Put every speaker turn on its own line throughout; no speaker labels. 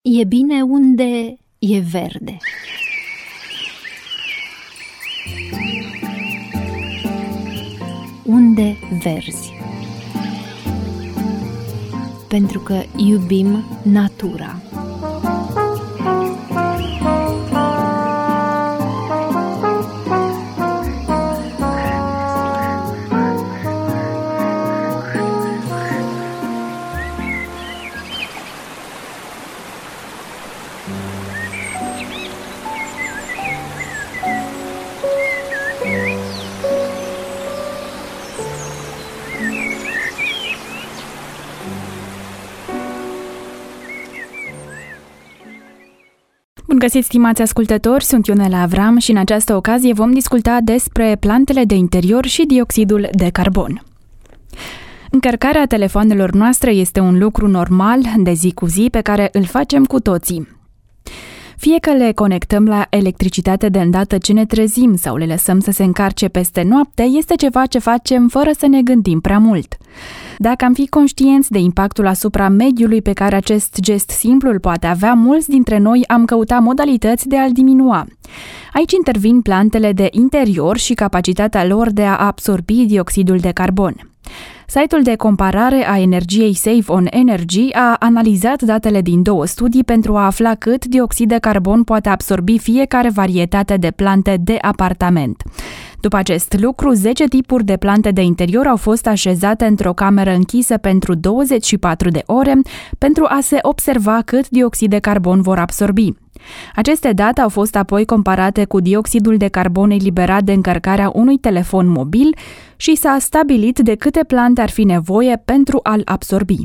E bine unde e verde. Unde verzi. Pentru că iubim natura.
Bun găsit, stimați ascultători, sunt Ionela Avram și în această ocazie vom discuta despre plantele de interior și dioxidul de carbon. Încărcarea telefoanelor noastre este un lucru normal de zi cu zi pe care îl facem cu toții. Fie că le conectăm la electricitate de îndată ce ne trezim sau le lăsăm să se încarce peste noapte, este ceva ce facem fără să ne gândim prea mult. Dacă am fi conștienți de impactul asupra mediului pe care acest gest simplu îl poate avea, mulți dintre noi am căutat modalități de a-l diminua. Aici intervin plantele de interior și capacitatea lor de a absorbi dioxidul de carbon. Site-ul de comparare a energiei Save on Energy a analizat datele din 2 studii pentru a afla cât dioxid de carbon poate absorbi fiecare varietate de plante de apartament. După acest lucru, 10 tipuri de plante de interior au fost așezate într-o cameră închisă pentru 24 de ore pentru a se observa cât dioxid de carbon vor absorbi. Aceste date au fost apoi comparate cu dioxidul de carbon eliberat de încărcarea unui telefon mobil și s-a stabilit de câte plante ar fi nevoie pentru a-l absorbi.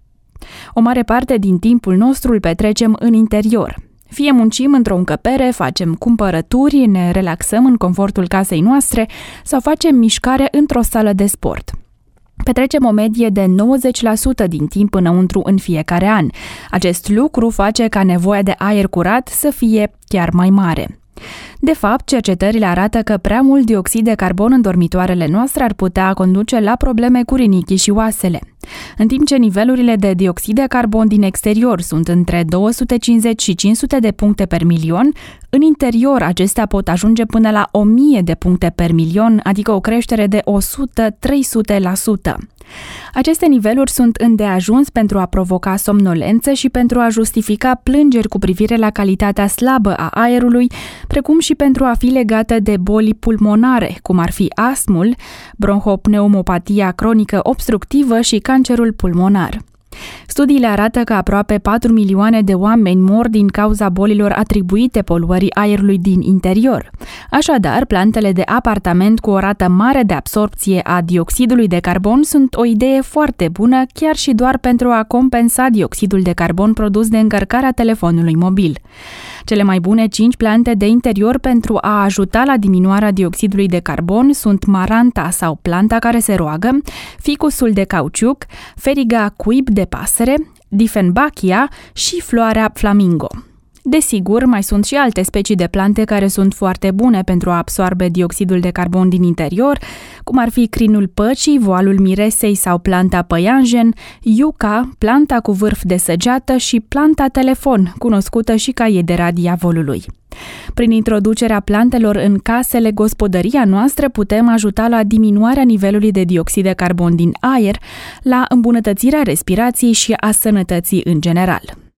O mare parte din timpul nostru îl petrecem în interior. Fie muncim într-o încăpere, facem cumpărături, ne relaxăm în confortul casei noastre sau facem mișcare într-o sală de sport. Petrecem o medie de 90% din timp înăuntru în fiecare an. Acest lucru face ca nevoia de aer curat să fie chiar mai mare. De fapt, cercetările arată că prea mult dioxid de carbon în dormitoarele noastre ar putea conduce la probleme cu rinichii și oasele. În timp ce nivelurile de dioxid de carbon din exterior sunt între 250 și 500 de puncte per milion, în interior acestea pot ajunge până la 1000 de puncte per milion, adică o creștere de 100-300%. Aceste niveluri sunt îndeajuns pentru a provoca somnolență și pentru a justifica plângeri cu privire la calitatea slabă a aerului, precum și pentru a fi legate de boli pulmonare, cum ar fi astmul, bronhopneumopatia cronică obstructivă și cancerul pulmonar. Studiile arată că aproape 4 milioane de oameni mor din cauza bolilor atribuite poluării aerului din interior. Așadar, plantele de apartament cu o rată mare de absorpție a dioxidului de carbon sunt o idee foarte bună, chiar și doar pentru a compensa dioxidul de carbon produs de încărcarea telefonului mobil. Cele mai bune 5 plante de interior pentru a ajuta la diminuarea dioxidului de carbon sunt maranta sau planta care se roagă, ficusul de cauciuc, feriga cuib de pasăre, Dieffenbachia și floarea flamingo. Desigur, mai sunt și alte specii de plante care sunt foarte bune pentru a absorbe dioxidul de carbon din interior, cum ar fi crinul păcii, voalul miresei sau planta păianjen, iuca, planta cu vârf de săgeată și planta telefon, cunoscută și ca iedera diavolului. Prin introducerea plantelor în casele, gospodăria noastră, putem ajuta la diminuarea nivelului de dioxid de carbon din aer, la îmbunătățirea respirației și a sănătății în general.